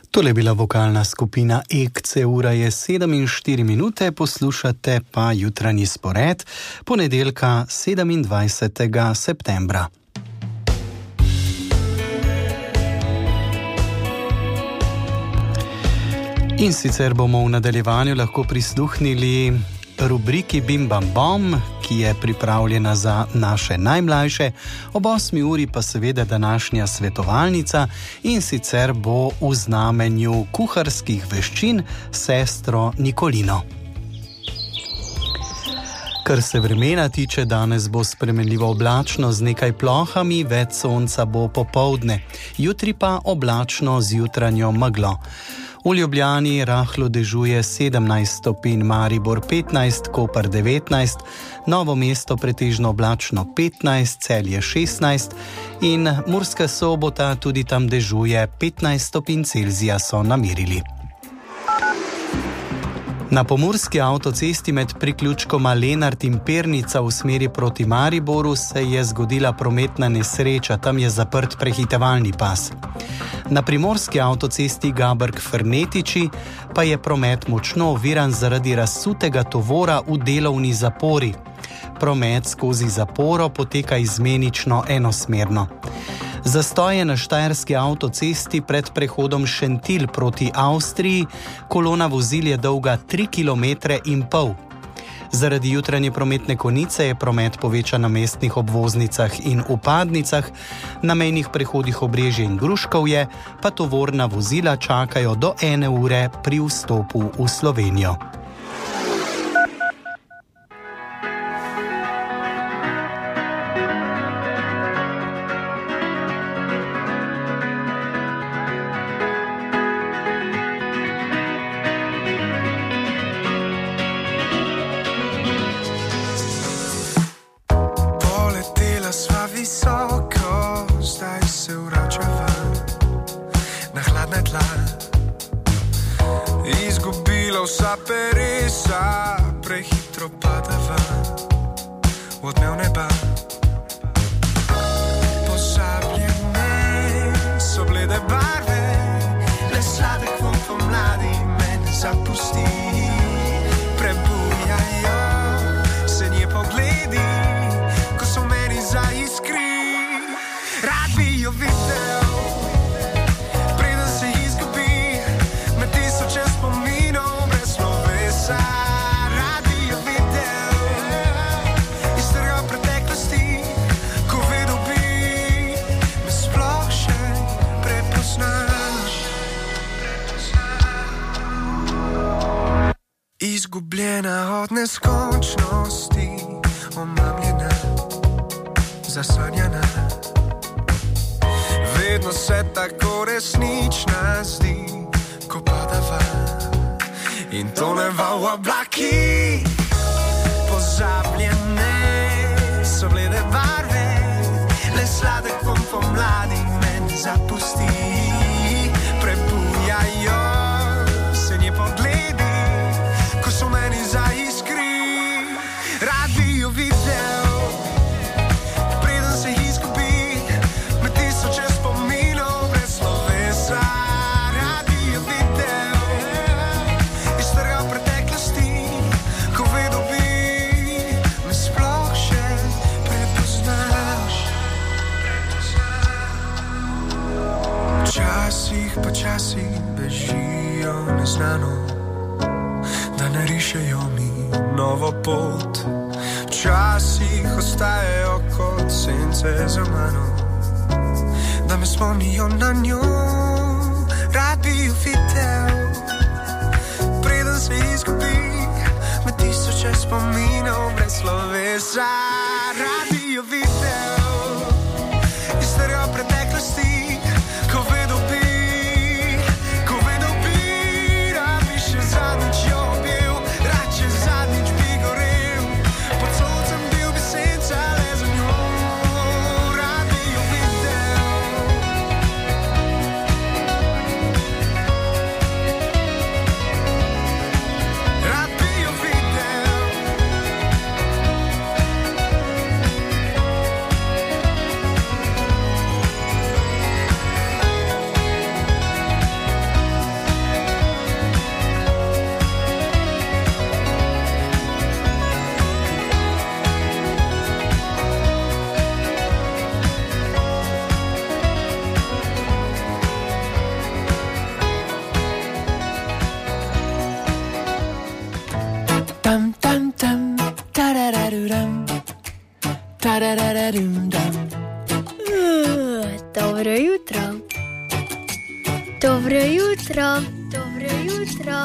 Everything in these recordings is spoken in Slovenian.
Tole je bila vokalna skupina Ekce, ura je 7:04, poslušate pa jutranji spored ponedeljka 27. septembra. In sicer bomo v nadaljevanju lahko prisluhnili rubriki Bim Bam Bom, ki je pripravljena za naše najmlajše, ob 8. uri pa seveda današnja svetovalnica, in sicer bo v znamenju kuharskih veščin sestro Nikolino. Kar se vremena tiče, danes bo spremenljivo oblačno z nekaj plohami, več sonca bo popoldne, jutri pa oblačno z jutranjo meglo. V Ljubljani rahlo dežuje 17 stopinj, Maribor 15, Koper 19, Novo mesto pretežno oblačno 15, Celje 16 in Murska Sobota tudi tam dežuje 15 stopinj Celzija so namerili. Na pomurski avtocesti med priključkoma Lenart in Pernica v smeri proti Mariboru se je zgodila prometna nesreča, tam je zaprt prehitevalni pas. Na primorski avtocesti Gabrk-Fernetiči pa je promet močno oviran zaradi razsutega tovora v delovni zapori. Promet skozi zaporo poteka izmenično enosmerno. Zastoj je na štajerski avtocesti pred prehodom Šentilj proti Avstriji, kolona vozil je dolga 3,5 km. Zaradi jutranje prometne konice je promet povečan na mestnih obvoznicah in vpadnicah, na mejnih prehodih Obrežje in Gruškovje pa tovorna vozila čakajo do 1 ure pri vstopu v Slovenijo. Izgubljena od neskončnosti, omamljena, zasanjana, vedno se tako resnična zdi, ko padava in toneva v oblaki. Pozabljene so blede barve, le sladek vom pomladi me zapusti. Prebujajo se nje pogledi, ko so meni zaiskri. Rad bi jo videl, preden se izgubi med tisoče spominov brez slovesa. Rad bi jo videl, iztrgal preteklosti, ko vedel bi, me sploh še prepoznaš. Včasih počasi bežijo neznano, da narišejo mi novo pot. Včasih ostajajo kot sence za mano, da me spomnijo na njo. Rad bi jo videl, preden se izgubi med tisoče spominov brez slovesa. Rad bi jo videl, iztrgal preteklosti, ko vedel bi, da bi še zadnjič jo bil, rad če zadnjič bi gorel, pod soncem bil bi senca le za njo. Rad bi jo videl, rad bi jo videl. Dobro jutro. Dobro jutro. Dobro jutro.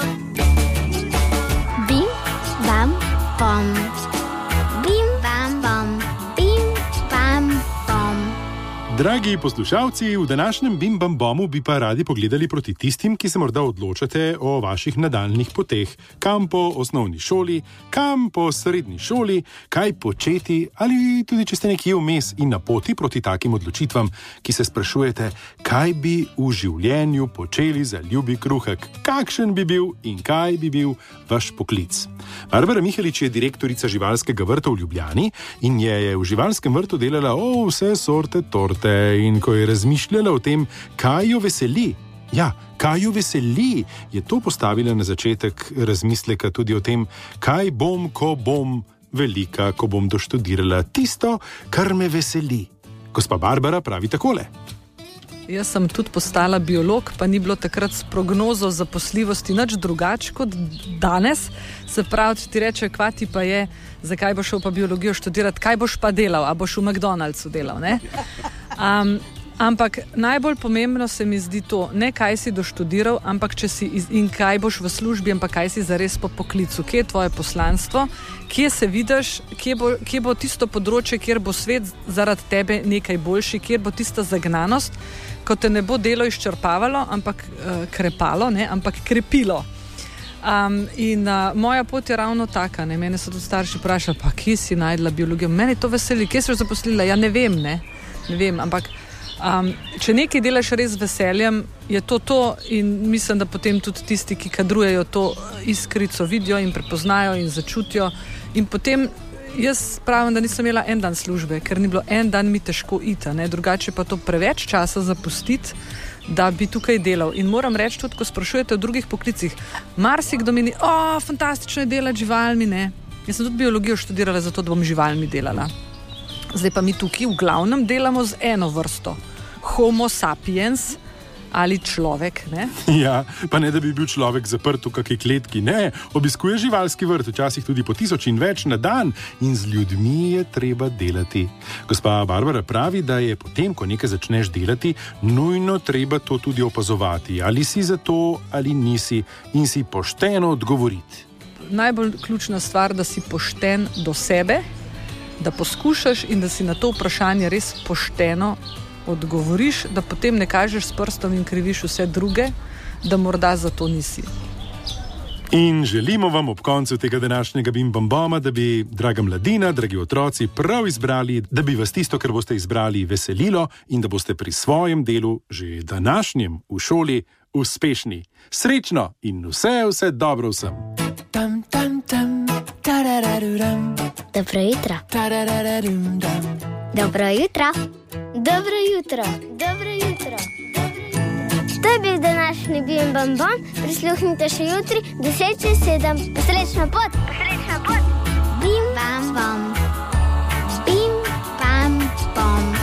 Bim, bam, bom. Bim, bam, bom. Bim, bam, bom. Dragi poslušalci, v današnjem Bim Bam Bomu bi pa radi pogledali proti tistim, ki se morda odločate o vaših nadaljnih poteh. Kam po osnovni šoli, kam po srednji šoli, kaj početi, ali tudi če ste nekje vmes in na poti proti takim odločitvam, ki se sprašujete, kaj bi v življenju počeli za ljubi kruhek, kakšen bi bil in kaj bi bil vaš poklic. Barbara Mihelič je direktorica živalskega vrta v Ljubljani in je v živalskem vrtu delala vse sorte torte. In ko je razmišljala o tem, kaj jo veseli, kaj jo veseli, je to postavila na začetek razmisleka tudi o tem, kaj bom, ko bom velika, ko bom doštudirala tisto, kar me veseli. Gospa Barbara pravi takole. Jaz sem tudi postala biolog, pa ni bilo takrat s prognozo zaposljivosti nič drugače kot danes. Se pravi, če ti reče, kva ti pa je, zakaj boš šel pa biologijo študirati, kaj boš pa delal, a boš v McDonald'su delal, ne? Ampak najbolj pomembno se mi zdi to, ne kaj si doštudiral, ampak če si in kaj boš v službi, ampak kaj si zares po poklicu, kje je tvoje poslanstvo, kje se vidiš, kje bo tisto področje, kjer bo svet zaradi tebe nekaj boljši, kjer bo tista zagnanost, ko te ne bo delo izčrpavalo, ampak krepalo, ne, ampak krepilo. Moja pot je ravno taka, ne, mene so tudi starši vprašali, pa kje si najdla biologijo, mene to veseli, kje si jo zaposlila, ja ne vem, ampak če nekaj delaš res z veseljem, je to in mislim, da potem tudi tisti, ki kadrujejo to iskrico vidijo in prepoznajo in začutijo in potem jaz pravim, da nisem imela en dan službe, ker ni bilo en dan mi težko iti, ne, drugače pa to preveč časa zapustiti, da bi tukaj delal. In moram reči tudi, ko sprašujete o drugih poklicih, marsikdo meni, fantastično je delati živalmi, ne. Jaz sem tudi biologijo študirala zato, da bom živalmi delala. Zdaj pa mi tukaj v glavnem delamo z eno vrsto. Homo sapiens ali človek, ne? Ja, pa ne, da bi bil človek zaprt v kakej kletki, ne. Obiskuje živalski vrt, včasih tudi po 1000 in več na dan in z ljudmi je treba delati. Gospa Barbara pravi, da je potem, ko nekaj začneš delati, nujno treba to tudi opazovati. Ali si za to, ali nisi in si pošteno odgovoriti. Najbolj ključna stvar, da si pošten do sebe, da poskušaš in da si na to vprašanje res pošteno odgovoriš, da potem ne kažeš s prstom in kriviš vse druge, da morda za to nisi. In želimo vam ob koncu tega današnjega Bim Bam Boma, da bi, draga mladina, dragi otroci, prav izbrali, da bi vas tisto, kar boste izbrali, veselilo in da boste pri svojem delu, že današnjem v šoli, uspešni. Srečno in vse dobro vsem. Dobro jutro. Dobro jutro. Dobro jutro. Dobro jutro. To je bil današnji Bim Bam Bom. Prisluhnite še jutri 10:07. Srečno pot. Srečno pot. Bim Bam Bom. Bim Bam Bom.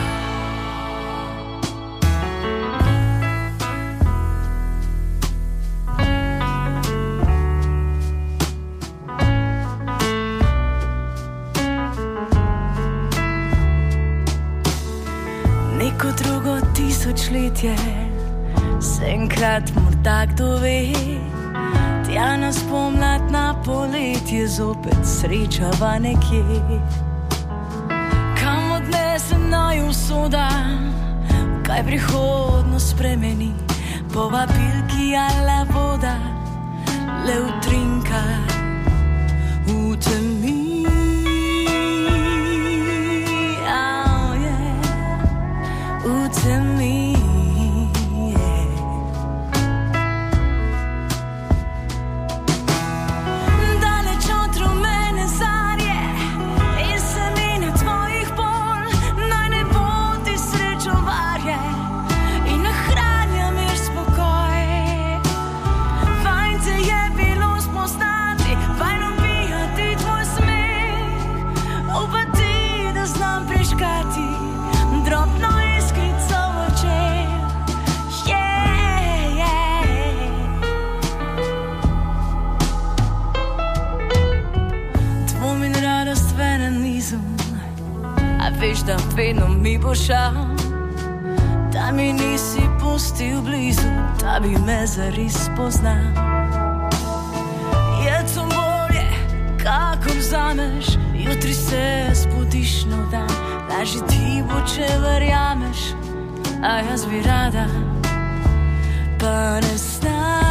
Neko drugo tisočletje se enkrat morda kdo ve, tja nas pomlad na poletje zopet srečava nekje. Kam odnese naju usoda, kaj prihodnost spremeni, povabilki ala voda, le utrinka v temi. Veš, da vedno mi bo šal, da mi nisi pustil blizu, da bi me zares spoznal. Je to bolje, kako vzameš, jutri se zbudiš nov dan. Lažje ti bo, če verjameš, a jaz bi rada, pa ne znam.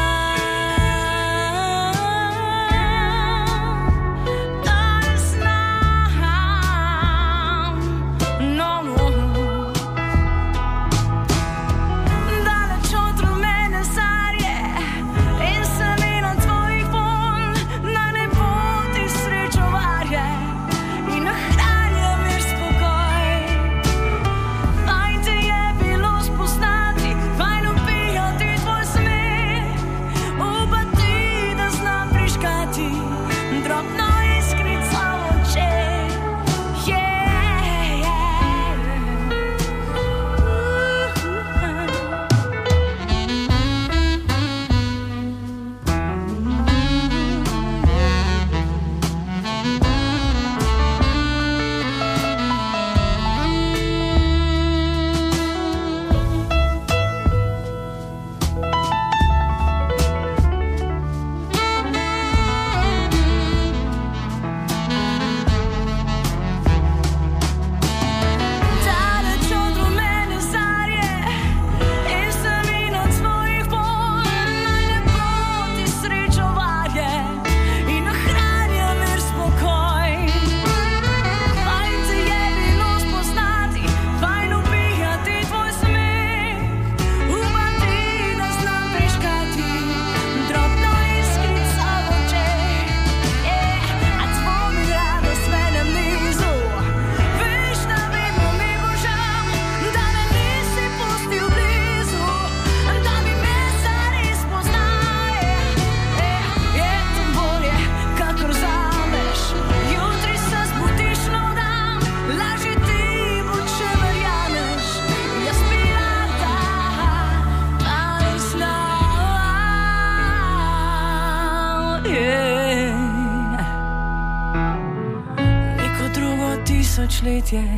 Tisočletje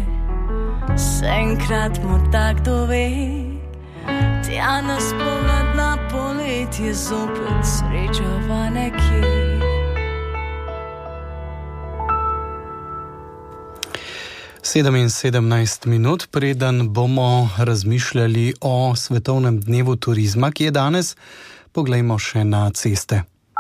se enkrat morda kdo ve, tja nas pomlad na poletje zopet srečava nekje. Sedem in 17 minut, preden bomo razmišljali o svetovnem dnevu turizma, ki je danes, poglejmo še na ceste.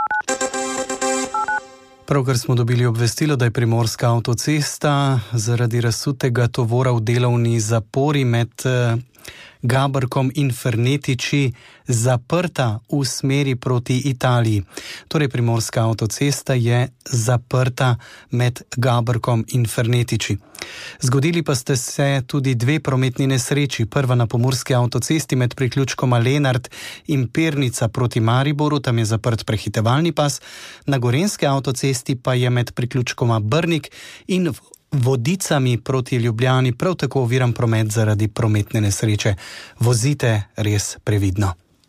Pravkar smo dobili obvestilo, da je Primorska avtocesta zaradi razsutega tovora v delovni zapori med Gaberkom in Fernetiči zaprta v smeri proti Italiji. Torej, Primorska avtocesta je zaprta med Gaberkom in Fernetiči. Zgodili pa ste se tudi dve prometni nesreči. Prva na pomurski avtocesti med priključkoma Lenart in Pernica proti Mariboru, tam je zaprt prehitevalni pas. Na gorenski avtocesti pa je med priključkoma Brnik in Vodicami proti Ljubljani prav tako oviran promet zaradi prometne nesreče. Vozite res previdno.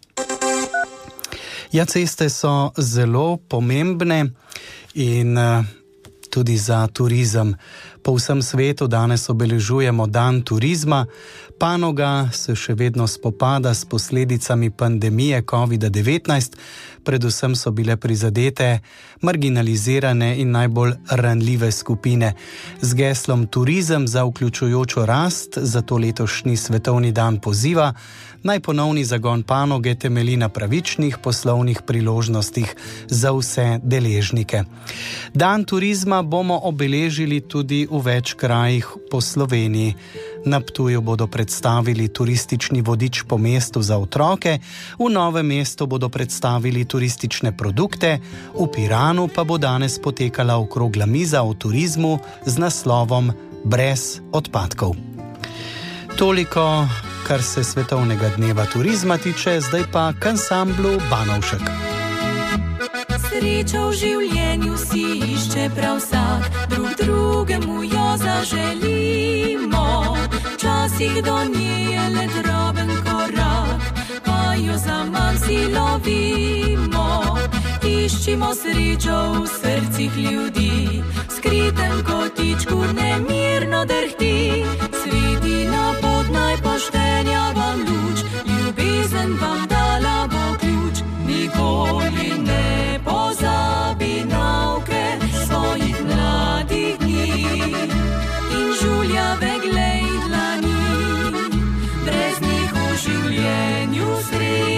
Ja, ceste so zelo pomembne in tudi za turizem. Po vsem svetu danes obeležujemo dan turizma. Panoga se še vedno spopada s posledicami pandemije COVID-19. Predvsem so bile prizadete marginalizirane in najbolj ranljive skupine. Z geslom Turizem za vključujočo rast zato letošnji svetovni dan poziva, naj ponovni zagon panoge temelji na pravičnih poslovnih priložnostih za vse deležnike. Dan turizma bomo obeležili tudi v več krajih po Sloveniji. Na Ptuju bodo predstavili turistični vodič po mestu za otroke, v Novem mestu bodo predstavili turistične produkte, v Piranu pa bo danes potekala okrogla miza o turizmu z naslovom Brez odpadkov. Toliko, kar se svetovnega dneva turizma tiče, zdaj pa k ansamblu Banovšek. Srečo v življenju si išče prav vsak, drug drugemu jo zaželimo. Včasih do nje je le droben korak, pa jo zaman si lovimo. Iščimo srečo v srcih ljudi, v skritem kotičku nemirno drhti. Sredina pod najpoštenja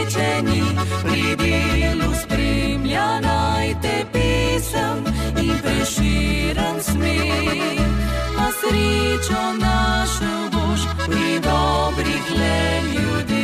srečeni, pri delu spremlja naj te pesem in Prešeren smeh. A srečo našel boš pri dobrih le ljudeh.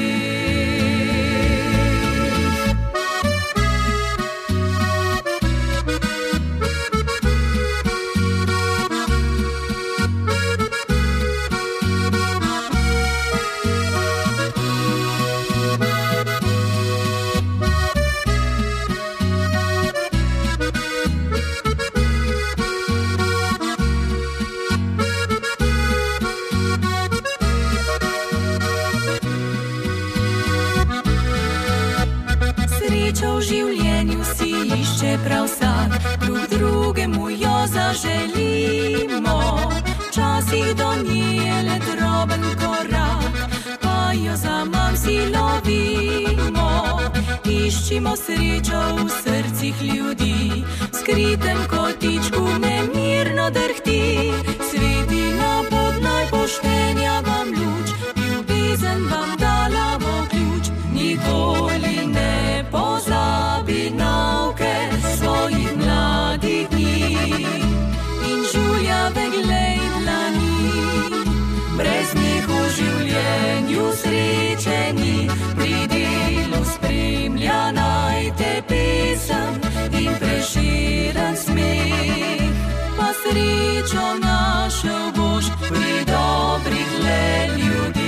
Srečo v življenju si išče prav vsak, drug drugemu jo zaželimo. Včasih do nje je le droben korak, pa jo zaman si lovimo. Iščimo srečo v srcih ljudi, v skritem kotičku nemirno drhti. Svetina pod najpoštenja vam luč, ljubezen vam dala bo ključ. Nikoli ne pozabi nauke svojih mladih dni in žuljave glej dlani. Brez njih v življenju srečeni, pri delu spremlja naj te pesem in Prešeren smeh. Pa srečo našel boš pri dobrih le ljudeh.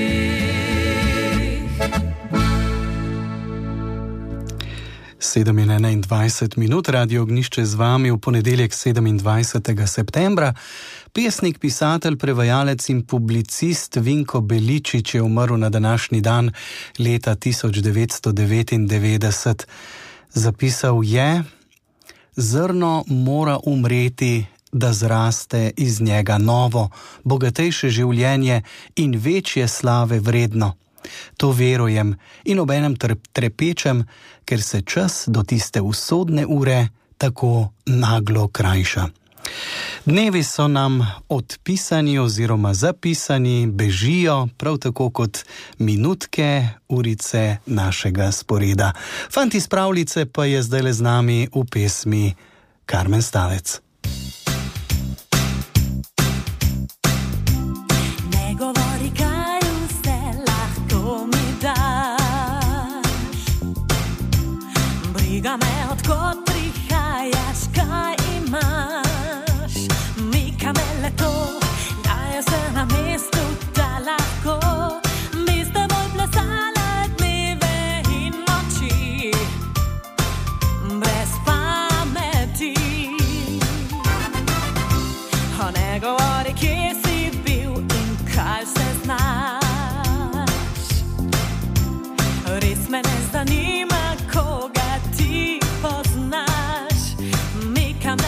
7:21, Radio Ognjišče z vami v ponedeljek 27. septembra. Pesnik, pisatelj, prevajalec in publicist Vinko Beličič je umrl na današnji dan leta 1999. Zapisal je: zrno mora umreti, da zraste iz njega novo, bogatejše življenje in večje slave vredno. To verujem in obenem trepečem, ker se čas do tiste usodne ure tako naglo krajša. Dnevi so nam odpisani oziroma zapisani, bežijo, prav tako kot minutke, urice našega sporeda. Fant iz pravljice pa je zdajle z nami v pesmi Karmen Stavec. Ne govori, kaj vse lahko mi daš. Briga me, odkot prihajaš, kaj imaš. Mika me le to, da je se na mestu, da lahko bi s teboj plesala dneve in noči. Brez pameti. O ne govori, kje si bil in kaj se znaš. Res me ne zanima, koga ti poznaš. Mika me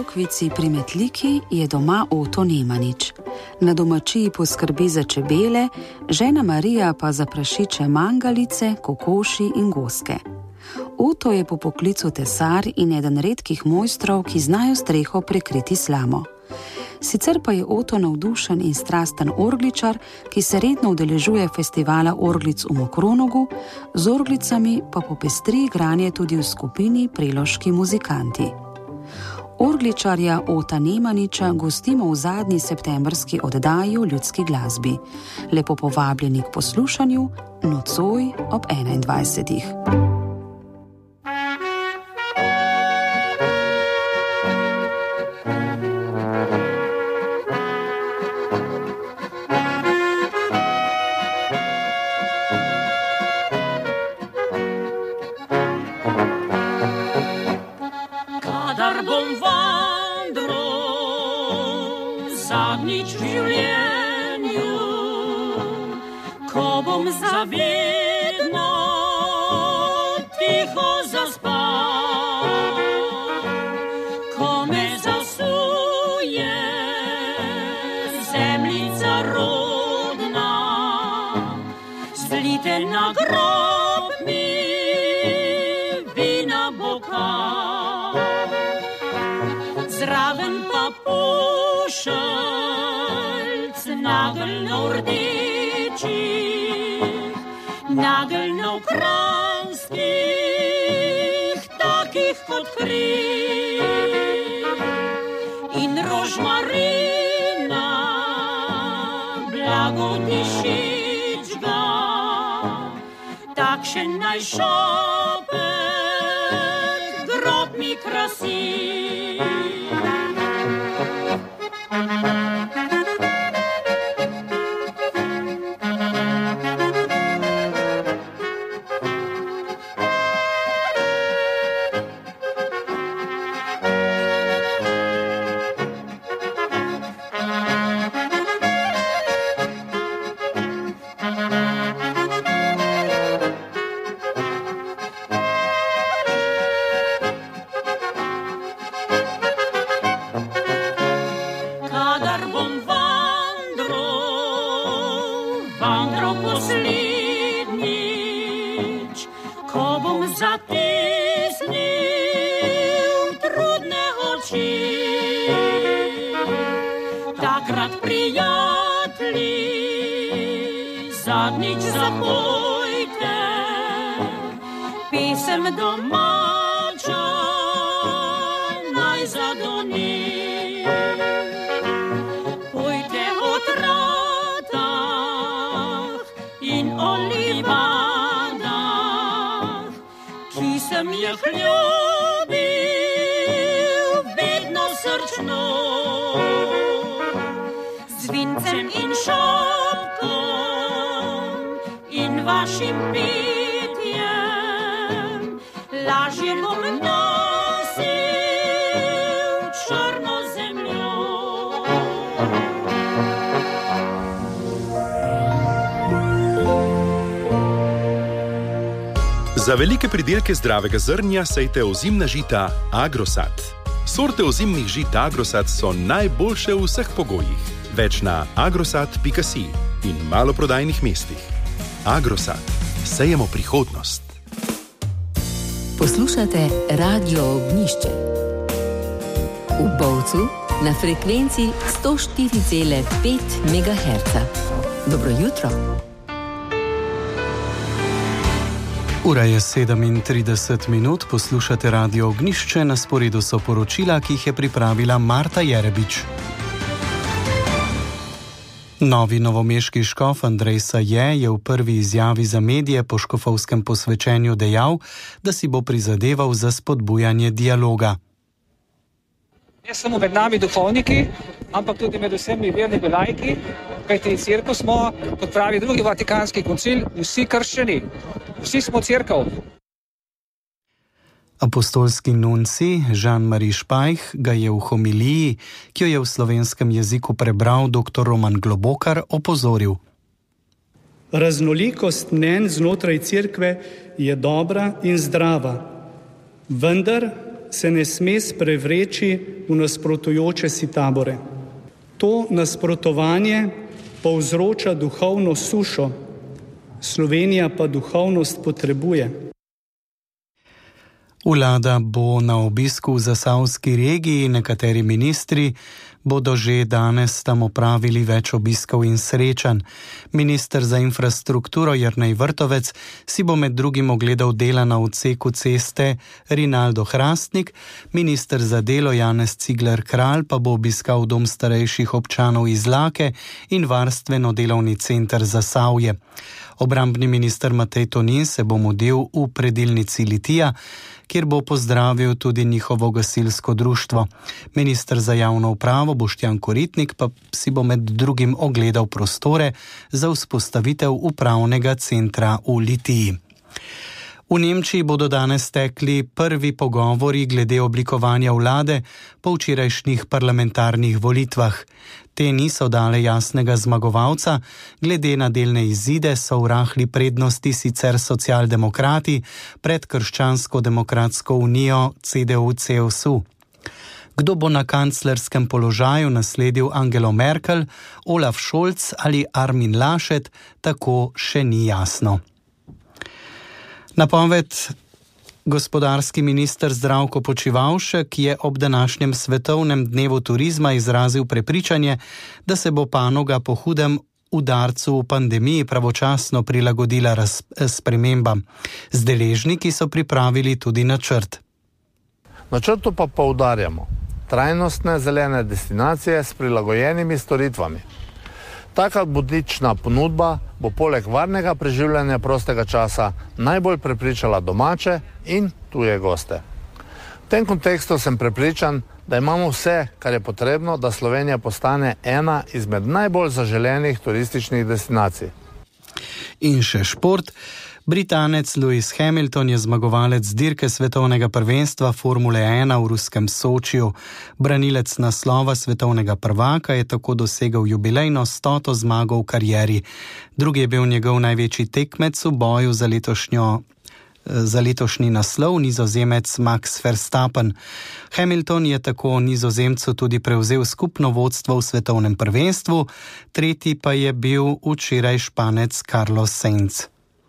Smokvici pri Metliki je doma Oto Nemanič. Na domačiji poskrbi za čebele, žena Marija pa za prašiče mangalice, kokoši in goske. Oto je po poklicu tesar in eden redkih mojstrov, ki znajo streho prekriti slamo. Sicer pa je Oto navdušen in strasten orgličar, ki se redno udeležuje festivala orglic v Mokronogu, z orglicami pa popestri igranje tudi v skupini Preloški muzikanti. Orgličarja Ota Nemaniča gostimo v zadnji septembrski oddaji o ljudski glasbi. Lepo povabljeni k poslušanju nocoj ob 21. Zadnjič v življenju, ko bom zavedno tiho zaspal, ko me zasuje zemljica rodna, zlite na grob mi vina bokal, zraven pa pošelc nageljnov rdečih, nageljnov kranjskih, takih kot kri, in rožmarina blago dišič ga, takšen naj šopek grob mi krasi. Zadnjič zapojte pesem domača, naj zadoni. Pojte o tratah in o livadah, ki sem jih ljubil vedno srčno, z vincem in šopkom in vašim petjem, lažje bom nosil črno zemljo. Za velike pridelke zdravega zrnja sejte ozimna žita Agrosat. Sorte ozimnih žit Agrosat so najboljše v vseh pogojih. Več na agrosat.si in maloprodajnih mestih. Agrosat. Sejemo prihodnost. Poslušate Radio Ognjišče. V Bovcu na frekvenci 104,5 MHz. Dobro jutro. Ura je 37 minut, poslušate Radio Ognjišče, na sporedu so poročila, ki jih je pripravila Marta Jerebič. Novi novomeški škof Andrej Saje je v prvi izjavi za medije po škofovskem posvečenju dejal, da si bo prizadeval za spodbujanje dialoga. Ne samo med nami duhovniki, ampak tudi med vsemi vernimi laiki, kajti cerkev smo, kot pravi drugi vatikanski koncil, vsi krščani, vsi smo cerkev. Apostolski nunci Jean-Marie Špajh ga je v homiliji, ki jo je v slovenskem jeziku prebral dr. Roman Globokar, opozoril. Raznolikost mnenj znotraj cerkve je dobra in zdrava, vendar se ne sme sprevreči v nasprotujoče si tabore. To nasprotovanje povzroča duhovno sušo, Slovenija pa duhovnost potrebuje. Vlada bo na obisku v zasavski regiji, nekateri ministri bodo že danes tam opravili več obiskov in srečanj. Minister za infrastrukturo Jernej Vrtovec si bo med drugim ogledal dela na odseku ceste Rinaldo Hrastnik, minister za delo Janez Cigler Kralj pa bo obiskal dom starejših občanov Izlake in varstveno-delovni center Zasavje. Obrambni minister Matej Tonin se bo mudil v predilnici Litija, kjer bo pozdravil tudi njihovo gasilsko društvo. Minister za javno upravo Boštjan Koritnik pa si bo med drugim ogledal prostore za vzpostavitev upravnega centra v Litiji. V Nemčiji bodo danes tekli prvi pogovori glede oblikovanja vlade po včerajšnjih parlamentarnih volitvah. Te niso dale jasnega zmagovalca, glede na delne izide so v rahli prednosti sicer socialdemokrati pred Krščansko-demokratsko unijo CDU-CSU. Kdo bo na kanclerskem položaju nasledil Angelo Merkel, Olaf Scholz ali Armin Laschet, tako še ni jasno. Napoved gospodarski minister Zdravko Počivalšek je ob današnjem svetovnem dnevu turizma izrazil prepričanje, da se bo panoga po hudem udarcu v pandemiji pravočasno prilagodila spremembam. Z deležniki so pripravili tudi načrt. Načrtu pa poudarjamo trajnostne zelene destinacije s prilagojenimi storitvami. Taka butična ponudba bo poleg varnega preživljanja prostega časa najbolj prepričala domače in tuje goste. V tem kontekstu sem prepričan, da imamo vse, kar je potrebno, da Slovenija postane ena izmed najbolj zaželenih turističnih destinacij. In še šport. Britanec Lewis Hamilton je zmagovalec dirke svetovnega prvenstva Formule 1 v ruskem Sočiju. Branilec naslova svetovnega prvaka je tako dosegel jubilejno 100. zmago v karieri. Drugi je bil njegov največji tekmec v boju za letošnji naslov, Nizozemec Max Verstappen. Hamilton je tako Nizozemcu tudi prevzel skupno vodstvo v svetovnem prvenstvu, tretji pa je bil včeraj Španec Carlos Sainz.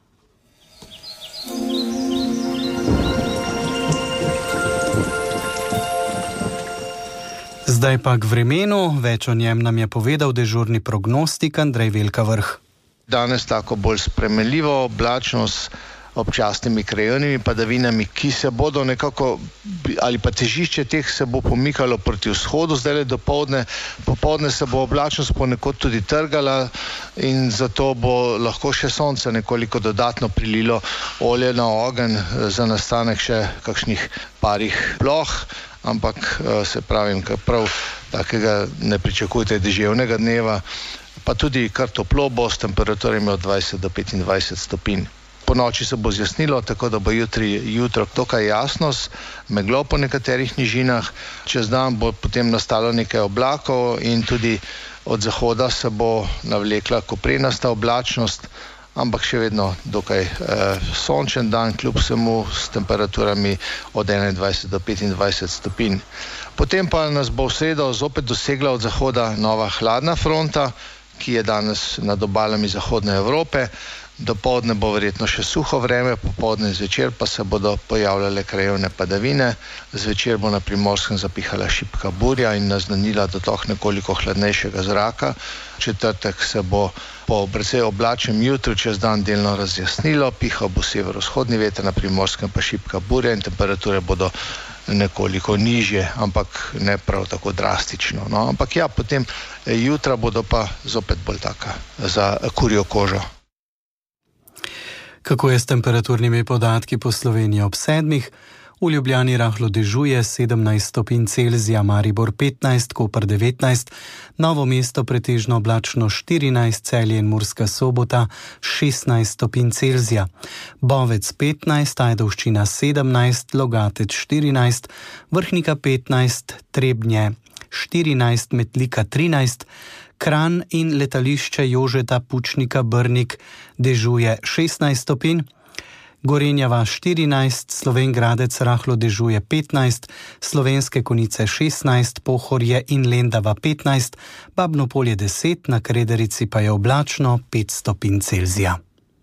Zdaj pa k vremenu, več o njem nam je povedal dežurni prognostik Andrej Velkavrh. Danes tako bolj spremenljivo, oblačnost občasnimi krajevnimi padavinami, ki se bodo nekako, ali pa težišče teh se bo pomikalo proti vzhodu, zdaj popoldne se bo oblačnost ponekod tudi trgala in zato bo lahko še sonce nekoliko dodatno prililo olje na ogenj za nastanek še kakšnih parih ploh, ampak se pravim, prav takega ne pričakujte deževnega dneva, pa tudi kar toplo bo s temperaturami od 20 do 25 stopinj. Po noči se bo zjasnilo, tako da bo jutro dokaj jasno, meglo po nekaterih nižinah, čez dan bo potem nastalo nekaj oblakov in tudi od zahoda se bo navlekla koprenasta oblačnost, ampak še vedno dokaj sončen dan, kljub vsemu s temperaturami od 21 do 25 stopinj. Potem pa nas bo v sredo zopet dosegla od zahoda nova hladna fronta, ki je danes nad obalami zahodne Evrope. Dopoldne bo verjetno še suho vreme, popoldne in zvečer pa se bodo pojavljale krajevne padavine. Zvečer bo na Primorskem zapihala šibka burja in naznanila dotok nekoliko hladnejšega zraka. Četrtek se bo po precej oblačnem jutru čez dan delno razjasnilo, pihal bo severovzhodni veter, na Primorskem pa šibka burja in temperature bodo nekoliko nižje, ampak ne prav tako drastično. No, ampak ja, potem jutra bodo pa zopet bolj taka za kurjo kožo. Kako je s temperaturnimi podatki po Sloveniji ob 7? V Ljubljani rahlo dežuje 17 stopinj Celzija, Maribor 15, Koper 19, Novo mesto pretežno oblačno 14, Celje in Murska Sobota 16 stopinj Celzija, Bovec 15, Ajdovščina 17, Logatec 14, Vrhnika 15, Trebnje 14, Metlika 13, Kranj in letališče Jožeta Pučnika Brnik dežuje 16 stopinj, Gorenjava 14, Slovenj Gradec rahlo dežuje 15, Slovenske Konjice 16, Pohorje in Lendava 15, Babno Polje 10, na Krederici pa je oblačno 5 stopinj Celzija.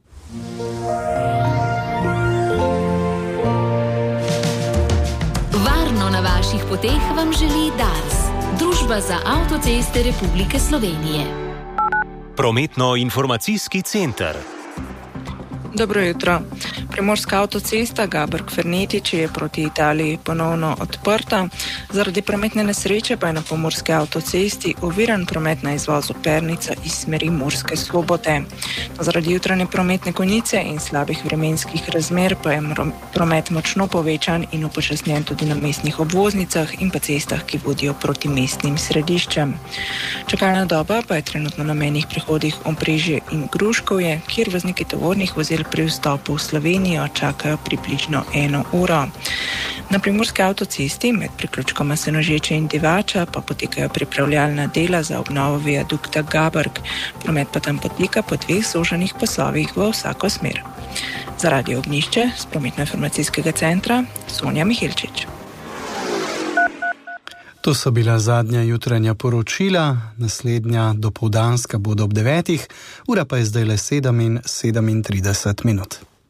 Varno na vaših poteh vam želi Dars, Družba za avtoceste Republike Slovenije. Prometno-informacijski center. Dobro jutro. Primorska avtocesta Gaberg-Fernetič je proti Italiji ponovno odprta. Zaradi prometne nesreče pa je na pomurski avtocesti oviran promet na izvozu Pernica iz smeri Murske Sobote. Zaradi jutranje prometne konice in slabih vremenskih razmer pa je promet močno povečan in upočasnjen tudi na mestnih obvoznicah in pa cestah, ki vodijo proti mestnim središčem. Čakalna doba pa je trenutno na mejnih prehodih Omprežje in Gruškovje, kjer vozniki tovornih vozil pri vstopu v Slovenijo čakajo približno 1 uro. Na primorski avtocesti med priključkoma Senožeče in Divača pa potekajo pripravljalna dela za obnovo viadukta Gaberg. Promet pa tam poteka po 2 zoženih pasovih v vsako smer. Za Radio Ognjišče z prometno-informacijskega centra Sonja Mihilčič. To so bila zadnja jutranja poročila, naslednja dopoldanska bodo ob 9, ura pa je zdaj le 7:37.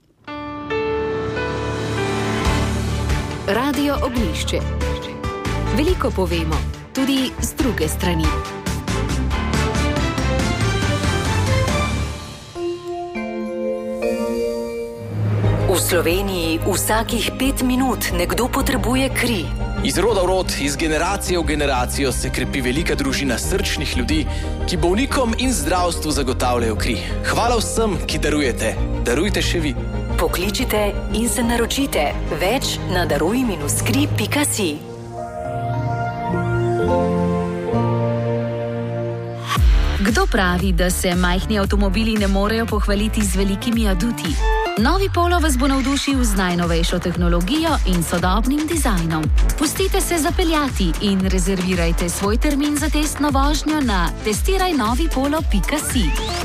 Radio Ognjišče. Veliko povemo, tudi z druge strani. V Sloveniji vsakih 5 minut nekdo potrebuje kri. Iz roda v rod, iz generacije v generacijo se krepi velika družina srčnih ljudi, ki bolnikom in zdravstvu zagotavljajo kri. Hvala vsem, ki darujete. Darujte še vi. Pokličite in se naročite. Več na daruj-kri.si. Kdo pravi, da se majhni avtomobili ne morejo pohvaliti z velikimi aduti? Novi Polo vas bo navdušil z najnovejšo tehnologijo in sodobnim dizajnom. Pustite se zapeljati in rezervirajte svoj termin za testno vožnjo na testirajnovipolo.si.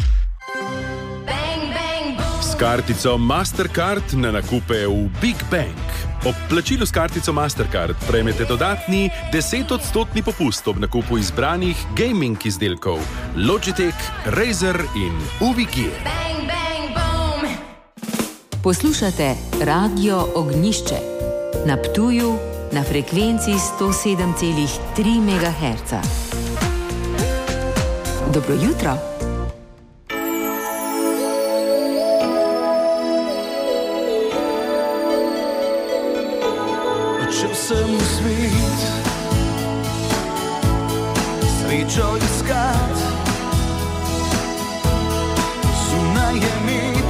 S kartico Mastercard na nakupe v Big Bang. Ob plačilu s kartico Mastercard prejmete dodatni 10% popust ob nakupu izbranih gaming izdelkov Logitech, Razer in UV-Gear. Poslušate Radio Ognjišče na Ptuju na frekvenci 107,3 MHz. Dobro jutro. Odšel sem v svet, srečo iskat, zunaj je med.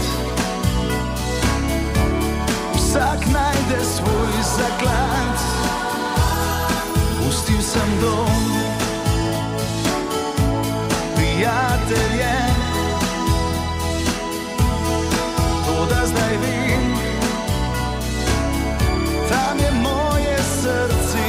Vsak najde svoj zaklad. Pustil sem dom, prijatelje, toda zdaj vem, tam je moje srce.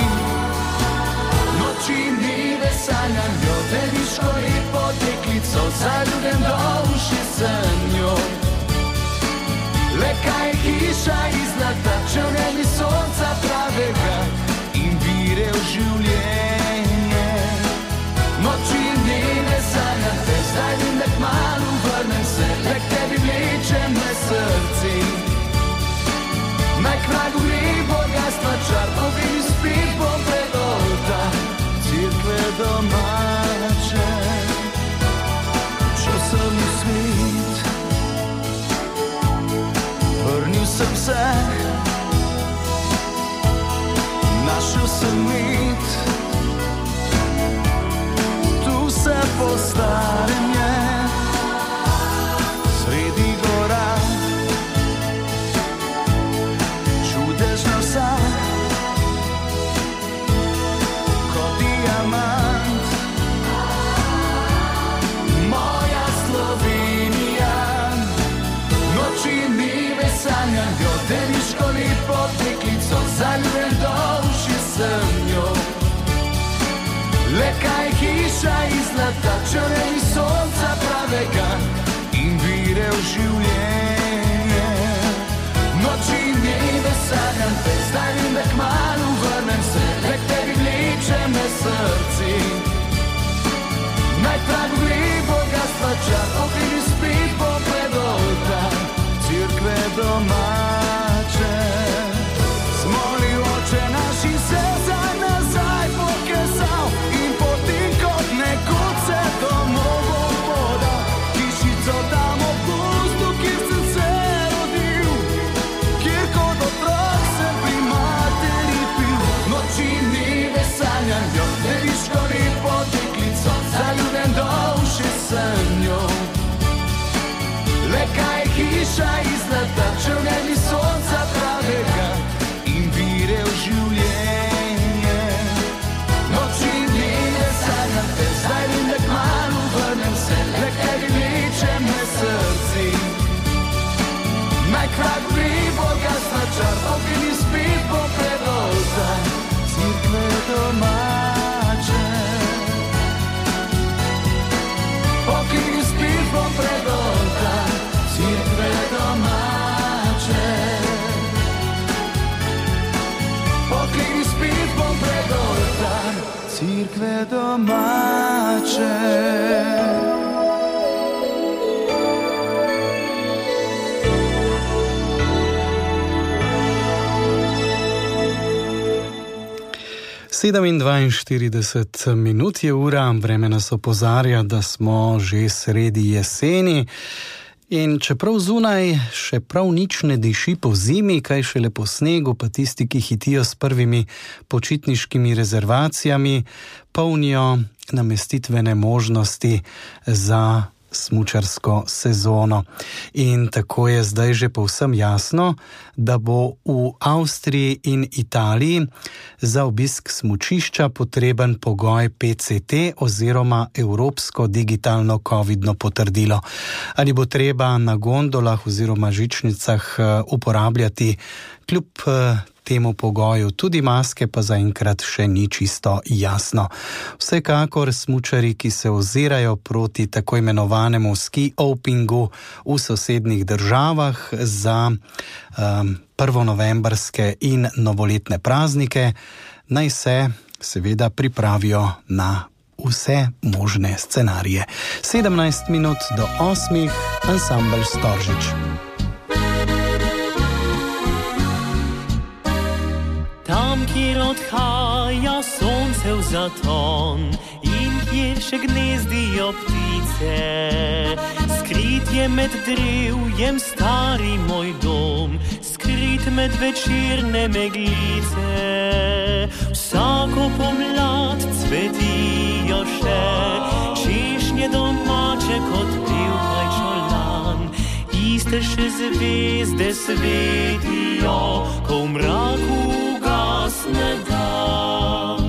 Noči dneve sanjam jo, deviško lepo deklico, zaljubljen do uši sem jo. Le kaj hiša iz zlata, črneni sonca pravega in vire v življenje. Noči in dneve sanjam te, zdaj vem, da kmalu vrnem se, le k tebi vlečem me srce. Naj k vragu gre bogatstva čar, pogledaj spet bom pred oltar cerkve domače. Šel sem v svet, vrnil sem se, našel sem mit, tu se po starem je, sredi gora, čudežna vsa, kot diamant, moja Slovenija. Noči in dneve sanjam jo, deviško lepo deklico, zaljubljen do uši sem jo. Le kaj hiša iz zlata, črneni sonca pravega in vire v življenje. cerkve domače. Sedem in 42 minut je ura, vreme nas opozarja, da smo že sredi jeseni. In čeprav zunaj še prav nič ne diši po zimi, kaj šele po snegu, pa tisti, ki hitijo s prvimi počitniškimi rezervacijami, polnijo namestitvene možnosti za smučarsko sezono. In tako je zdaj že povsem jasno, da bo v Avstriji in Italiji za obisk smučišča potreben pogoj PCT oziroma Evropsko digitalno covidno potrdilo. Ali bo treba na gondolah oziroma žičnicah uporabljati kljub temu pogoju tudi maske, pa zaenkrat še ni čisto jasno. Vsekakor smučari, ki se ozirajo proti tako imenovanemu ski opingu v sosednjih državah za prvonovembrske in novoletne praznike, naj se seveda pripravijo na vse možne scenarije. 17 minut do 8, ansambel Storžič. Tam, kjer odhaja sonce v zaton in kjer še gnezdijo ptice, skrit je med drevjem stari moj dom, skrit med večerne meglice. Vsako pomlad cvetijo še češnje domače kot pev pajčolan, iste še zvezde svetijo, ko v mraku ugasne dan.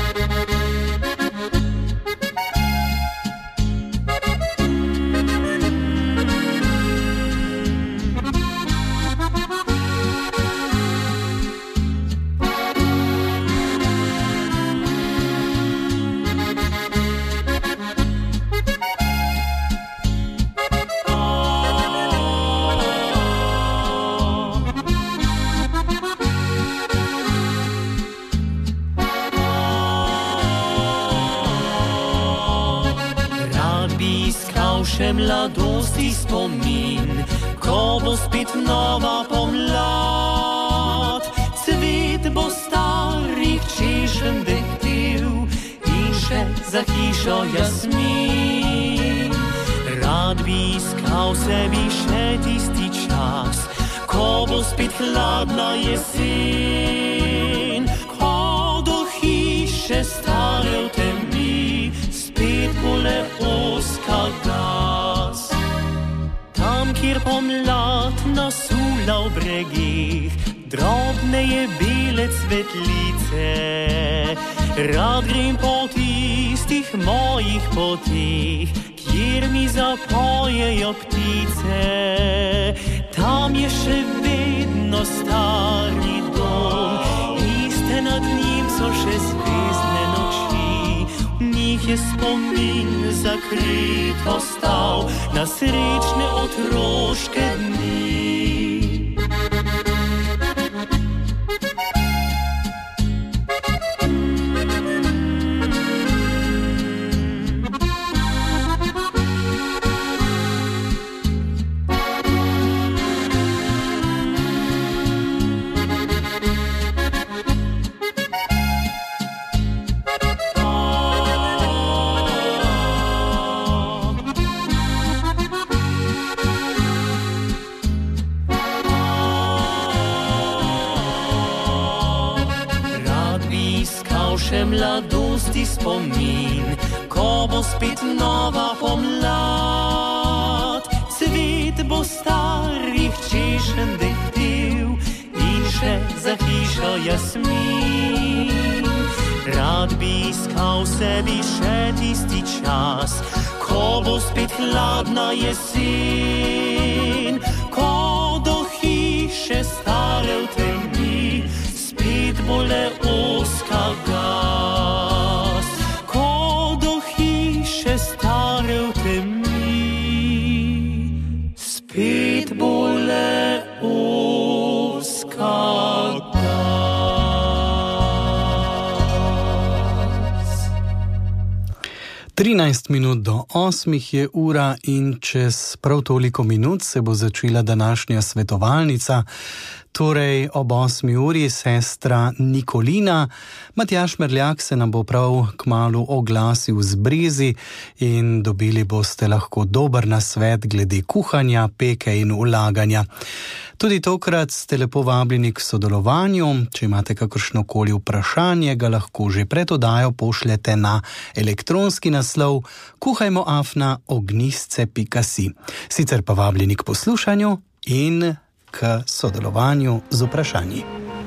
Še mladosti spomin, ko bo spet nova pomlad. Cvet bo starih češenj dehtel in še za hišo jasmin. Rad bi iskal sebi še tisti čas, ko bo spet hladna jesen, ko do hiše stare v temi spet bole oska gas. Tam, kjer pomlad nasula v bregih drobne je bele cvetlice, rad grem po tistih mojih poteh, kjer mi zapojejo ptice. Tam je še vedno stari dom, iste nad njim so še zvezdne noči. Njih je spomin zakrit ostal na srečne otroške dni. Mladosti spomin, ko bo spet nova pomlad. Cvet bo starih češenj dehtel in še za hišo jasmin. Rad bi iskal sebi še tisti čas, ko bo spet hladna jesen, ko do hiše stare v temi spet bole oska gas, ko do hiše stare v temi spet bole oska gas. 13 minut do 8 je ura in čez prav toliko minut se bo začela današnja svetovalnica. Torej ob 8 uri sestra Nikolina. Matjaž Merljak se nam bo prav kmalu oglasil z Brezi in dobili boste lahko dober nasvet glede kuhanja, peke in vlaganja. Tudi tokrat ste lepo vabljeni k sodelovanju. Če imate kakršnokoli vprašanje, ga lahko že pred oddajo pošljete na elektronski naslov kuhajmo@ognistce.si. Sicer pa vabljeni k poslušanju in k sodelovanju z vprašanji.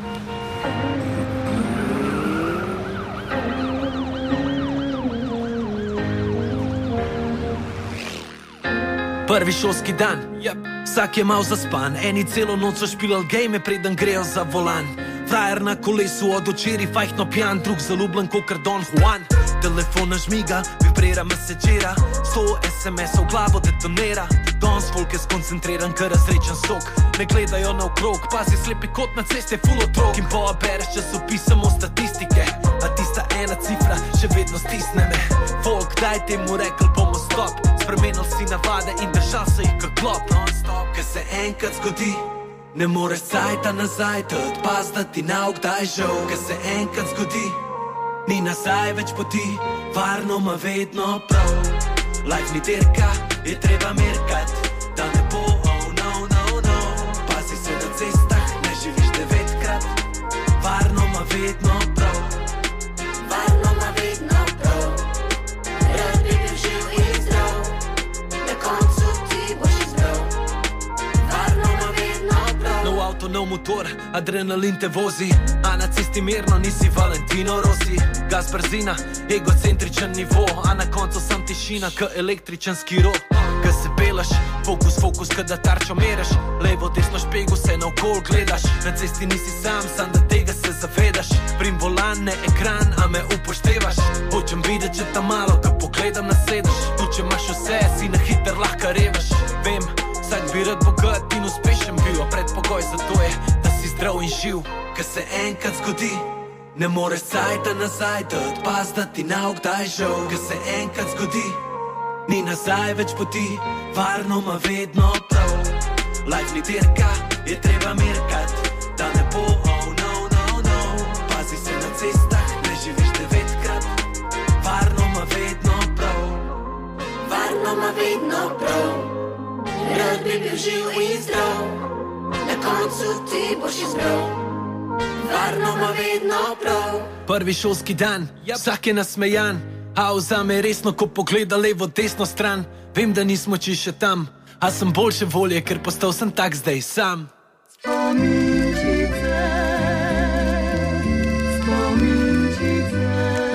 Prvi šolski dan, vsak je mal zaspan. Eni celo noč so špilali gejme, preden grejo za volan. Frajer na kolesu od včeraj fajhno pijan, drug zaljubljen kakor Don Juan. Telefon nažmiga, vibrira mesečera, 100 SMS-ov glavo detonira. Danes folk je skoncentriran, kar razrečen sok. Ne gledajo naokrog, pazi slepi kot na ceste, full otrok. In pa bereš časopisamo statistike, a tista ena cifra še vedno stisne me. Folk, dajte mu rekli bomo stop, spremenil si navade in držal se jih kak klop. Non-stop, kaj se enkrat zgodi, ne moreš cajta nazaj, td pas da ti nauk daj žal. Kaj se enkrat zgodi, ni nazaj več poti, varno ma vedno prav. Life ni dirka, je treba merkat, da ne bo oh no, no, no. Pazi se na cestah, ne živiš 9-krat, varno ma vedno prav. Varno ma vedno prav, rad bi bil živ in zdrav, na koncu ti boš izbral. Varno ma vedno prav. Nov avto, nov motor, adrenalin te vozi, a na cesti mirno nisi Valentino Rossi. Gas brzina, egocentričen nivo, a na koncu sam tišina k električen skiro. Kaj se pelaš, fokus, kada tarčo meraš, levo, desno špegu se naokol gledaš. Na cesti nisi sam da tega se zavedaš. Prim volan, ne ekran, a me upoštevaš. Hočem videti, če tam malo, ko pogledam na sedež. Tu če imaš vse, si na hiter lahko revaš. Vem, vsak bi rad bogat in uspešen bil, a predpogoj za to je, da si zdrav in živ. Kaj se enkrat zgodi, ne moreš cajta nazaj, td pas da ti nauk daj žal. Kaj se enkrat zgodi, ni nazaj več poti, varno ma vedno prav. Life ni dirka, je treba merkat, da ne bo oh no, no, no. Pazi se na cestah, ne živiš 9-krat, varno ma vedno prav. Varno ma vedno prav, rad bi bil živ in zdrav, na koncu ti boš izbral. Varno ma vedno prav. Prvi šolski dan, vsak je nasmejan, a vzame resno, ko pogleda levo, desno stran. Vem, da nismo či še tam, a sem boljše volje, ker postal sem tak zdaj sam. Spominčice, spominčice.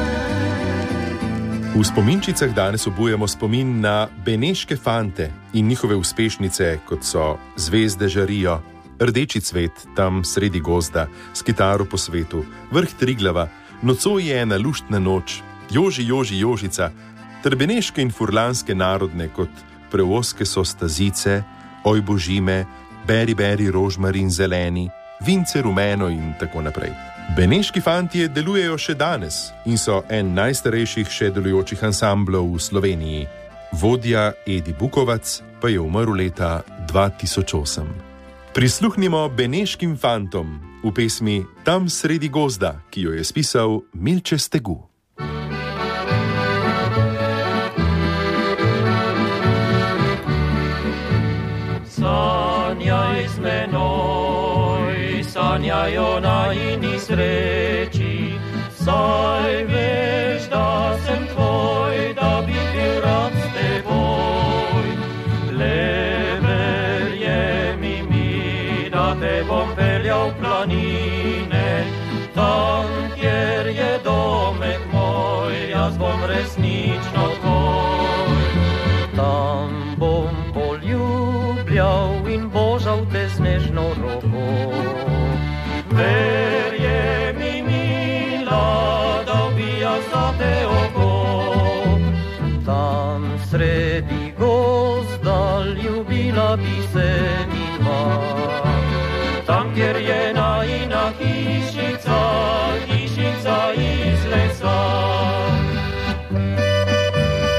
V spominčicah danes obujamo spomin na beneške fante in njihove uspešnice, kot so Zvezde žarijo, Rdeči cvet, tam sredi gozda, s kitaro po svetu, Vrh Triglava, Nocoj je ena luštna noč, Joži, Jožica, ter beneške in furlanske narodne, kot Preoske so stazice, Oj božime, Beri, rožmarin zeleni, Vince rumeno in tako naprej. Beneški fantje delujejo še danes in so en najstarejših še delujočih ansamblov v Sloveniji. Vodja Edi Bukovac pa je umrl leta 2008. Prisluhnimo beneškim fantom v pesmi Tam sredi gozda, ki jo je spisal Milče Stegu. Sanjaj z menoj, sanjaj o najini sreči, saj veš, da sem tvoj, da bi bil rad s teboj. Te bom peljal v planine, tam, kjer je domek moj, jaz bom resnično tvoj. Tam bom poljubljal in božal te z nežno roko. Verjemi, mila, da bi jaz za te oko. Tam sredi gozda ljubila bi se mi dva. Tam, kjer je najina hišica, hišica iz lesa.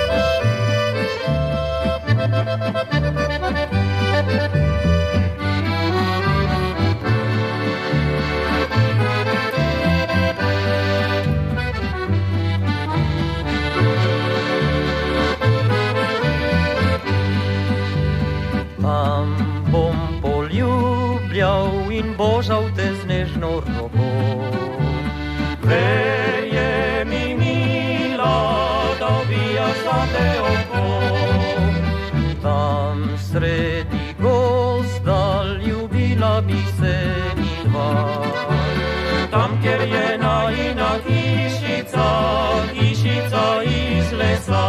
Vam bom poljubljal in božal te z nežno roko. Verjemi, mila, da ubijaš zate oko. Tam sredi gozda ljubila bi se midva. Tam, kjer je najina hišica iz lesa.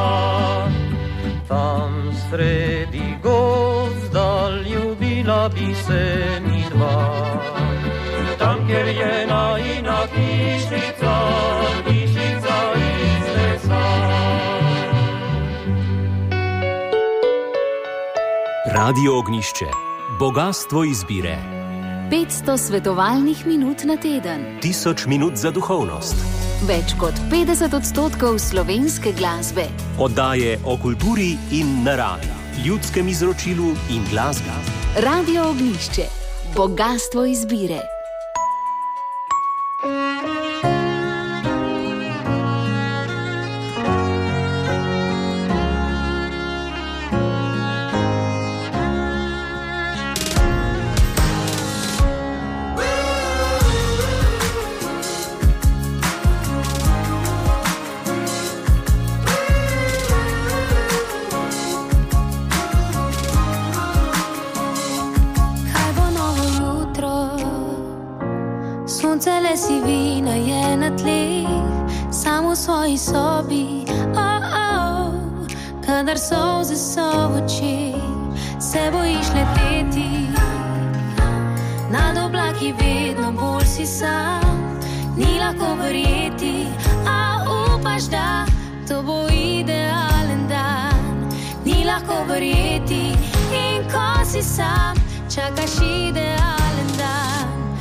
Tam sredi gozda ljubila bi se midva. Tam, kjer je najina hišica iz lesa. Radio Ognjišče. Bogastvo izbire. 500 svetovalnih minut na teden. 1000 minut za duhovnost. Več kot 50% slovenske glasbe. Oddaje o kulturi in naravi, ljudskem izročilu in glasbi. Radio Ognjišče. Bogastvo izbire. Svoji sobi, kadar solze so v očeh, se bojiš leteti. Nad oblaki vedno bolj si sam, ni lahko verjeti, a upaš, da to bo idealen dan. Ni lahko verjeti in ko si sam, čakaš idealen dan.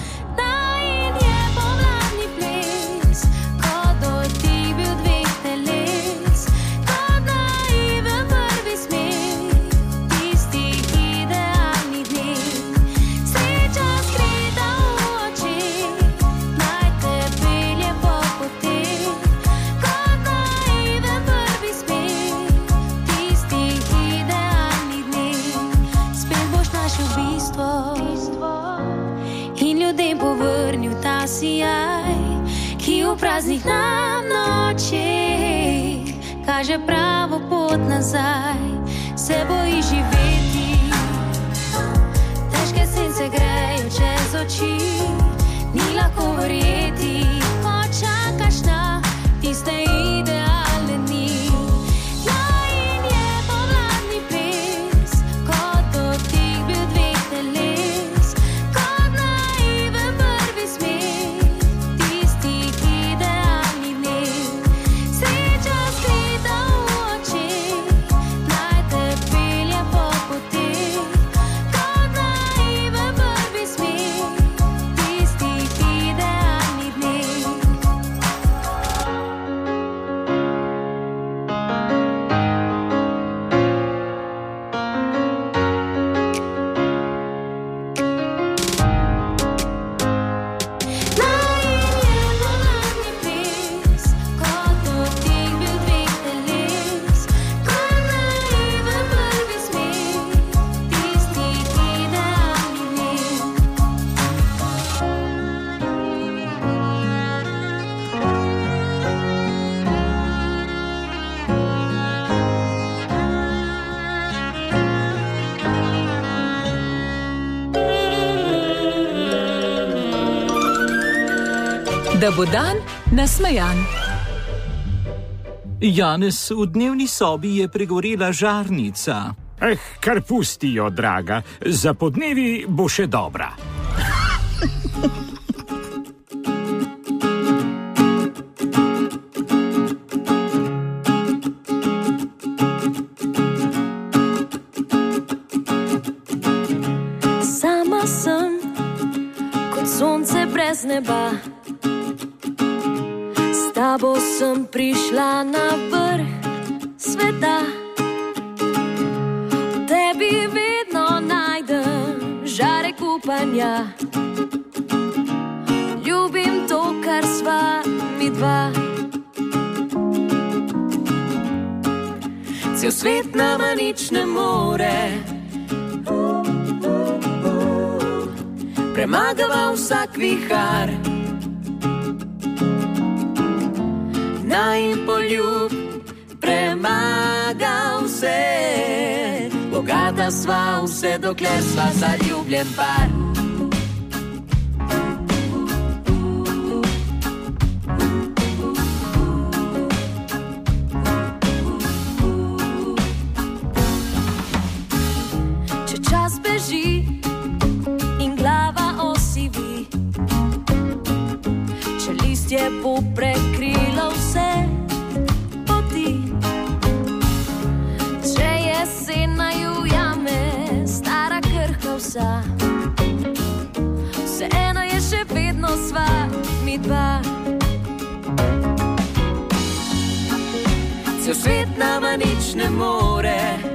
Ki v praznih nam nočeh kaže pravo pot nazaj, se boji živeti. Težke sence grejo čez oči, ni lahko verjeti, ko čakaš na tiste idealne dni. Ja, in je pomladni ples, kot dotik bil dveh teles, kot naiven prvi smeh. Da bo dan nasmejan. Janez, v dnevni sobi je pregorela žarnica. Kar pusti jo, draga. Za podnevi bo še dobra. Sama sem kot sonce brez neba. S tabo sem prišla na vrh sveta. V tebi vedno najdem žarek upanja. Ljubim to, kar sva mi dva. Cel svet nama nič ne more premagava vsak vihar. Najin poljub premaga vse, bogata sva vse, dokler sva zaljubljen par. Če čas beži in glava osivi, če listje bo prekrilo vse poti, če jesen naju jame stara krhka vsa, vseeno je še vedno sva mi dva. Cel svet nama nič ne more,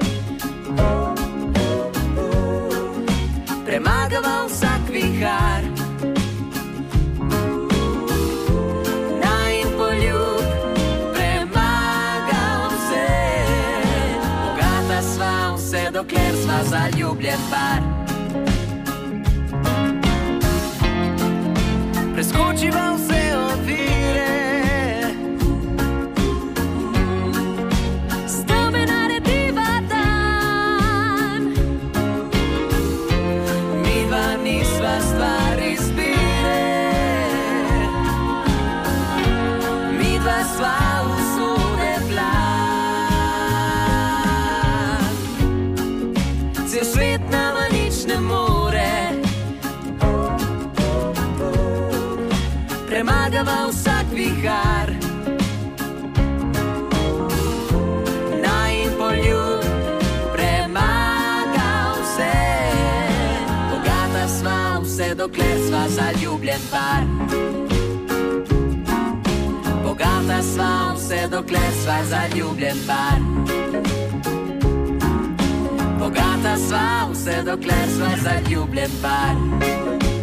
premagava vsak vihar. Najin poljub premaga vse, bogata sva vse, dokler sva zaljubljen par. Preskočiva vse ovire, stvar izbire, midva sva usode plan. Cel svet nama nič ne more, premagava vsak vihar. Najin poljub premaga vse, bogata sva vse, dokler sva zaljubljen par. Bogata sva vse, dokler sva zaljubljen par. Bogata sva vse, dokler sva zaljubljen par.